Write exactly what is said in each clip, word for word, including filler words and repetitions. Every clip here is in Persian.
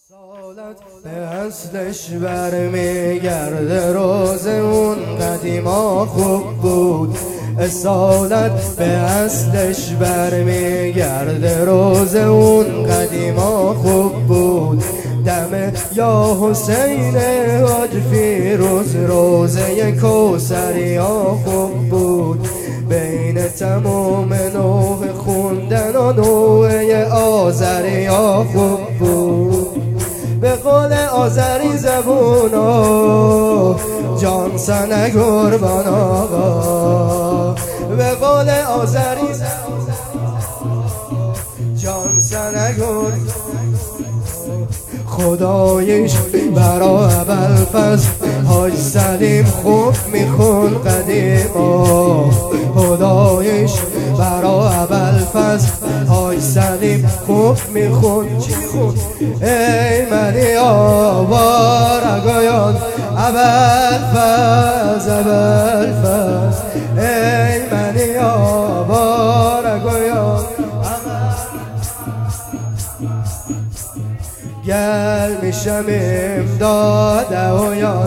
سالت به اصلش برمیگرده، روز اون قدیما خوب بود. اصالت به اصلش برمیگرده، روز اون قدیما خوب بود. دم یا حسین حاج فیروز، روزه کوثریا خوب بود. بین تمام نوح خوندن و نوح آذریا خوب بود. به قول آذری زبونا جان سنه قربان آقا. به قول آذری زبونا جان سنه قربان. خدایش برا ابوالفضل حاج سلیم خوب میخون قدیما. خدایش برا ابوالفضل حاج سلیم خوب میخون. چی میخون؟ ای منی آوارگایان ابوالفضل ابوالفضل، ای منی آوارگایان گل میشم امداد اویان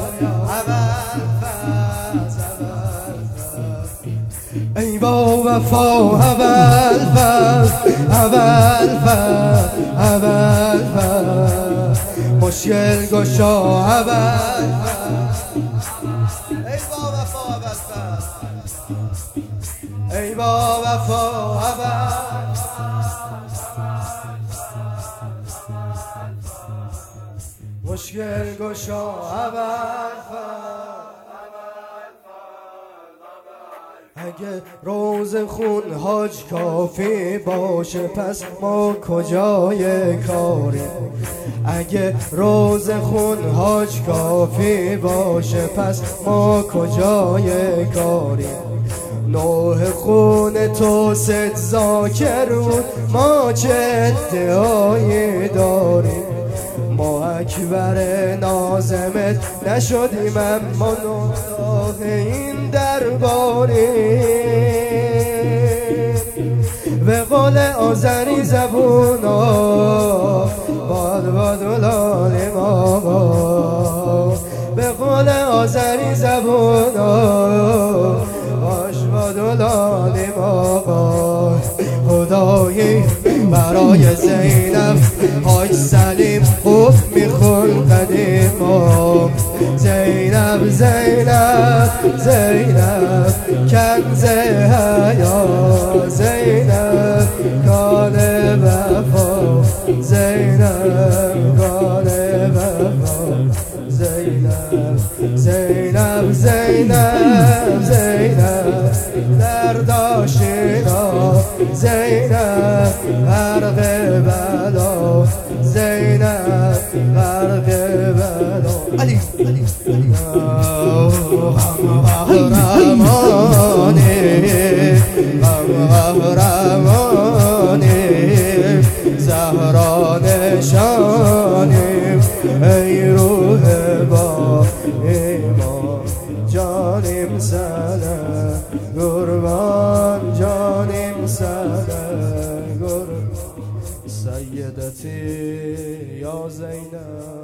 ای با وفا ابوالفضل ابوالفضل ابوالفضل، مشکل گشا ابوالفضل. ای با وفا ابوالفضل، ای با وفا ابوالفضل، مشکل گشا ابوالفضل. اگه روز خون حاج کافی باشه پس ما کجای کاریم؟ اگه روز خون حاج کافی باشه پس ما کجای کاریم؟ نوح خون تو ست ذاکر بود، ما چه ادعایی داریم؟ ما اکبر نازمت نشدیم اما نوح این درباریم. به قول آذری زبونا باد باد و لالیم آقا. به قول آذری زبونا باش باد و لالیم آقا. خدایی برای زینب حاج سلیم خوب میخون قدیما. زینب زینب زینب کنز حیا، زینب کان وفا، زینب کان وفا، زینب زینب زینب زینب درداشینا، زینب غرق بلا، زینب غرق بلا. علی قهرمانی قهرمانی زهرا نشانیم، ای روح با ایمان جانیم سنه قربان، جانیم سنه قربان. سیدتی یا زینب